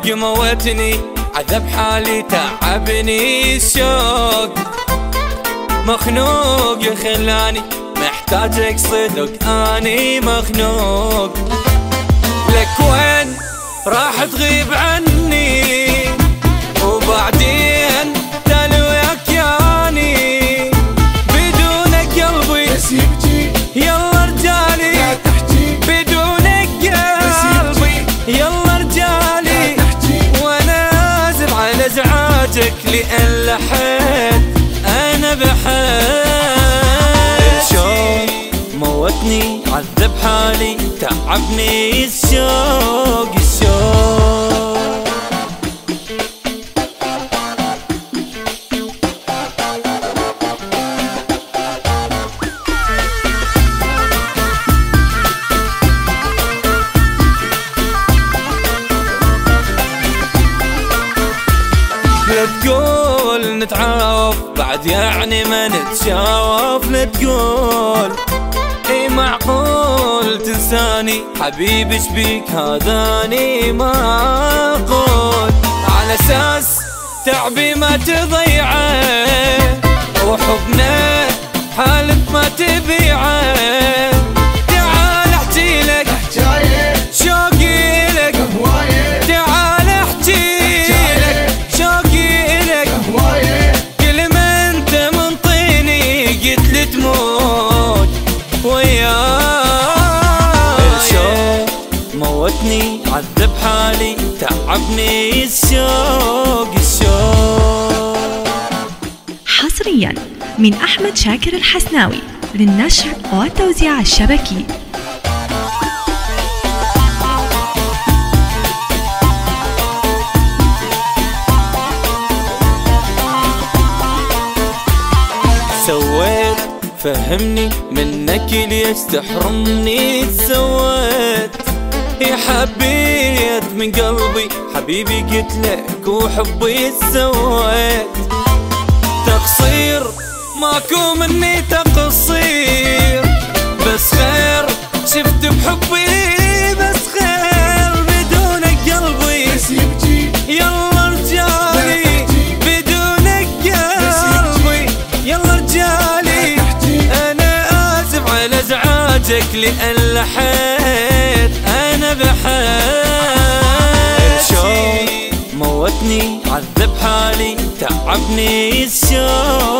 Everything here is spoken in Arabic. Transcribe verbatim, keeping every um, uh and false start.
موتني عذب حالي تعبني الشوق، مخنوق يا خلاني محتاجك صدق اني مخنوق. لك وين راح تغيب عني وبعدين تلويك ياني، بدونك قلبي بس يبكي يلا رجالي، لا تحكي بدونك قلبي يلا رجالي، وانا اسف على ازعاجك لان لحيت انا بحيت. الشوق موتني عذب حالي تعبني الشوق الشوق. لا تقول نتعاوف بعد يعني ما نتشاوف، لا تقول اي معقول تنساني حبيبي شبيك هذاني معقول، على اساس تعبي ما تضيعه وحبنا حالف ما تبيعه. تعال احكي لك حكاية شوقي لك هواية، تعال احكي لك شوقي لك هواية، كل ما انت منطيني قلت لي تموت وياي. الشوق موتني عذب حالي تعبني الشوق الشوق. حصريا من أحمد شاكر الحسناوي للنشر والتوزيع الشبكي. سويت فهمني منك ليش تحرمني، سويت يا حبيت من قلبي حبيبي قلت لك وحبي سويت. تقصير ماكو مني تقصير، بس خير شفت بحبي بس خير، بدونك قلبي بس يبكي يلا رجالي، بدونك قلبي يلا رجالي، انا اسف على ازعاجك لان لحيت انا بحيت. الشوق موتني عذب حالي تعبني الشوق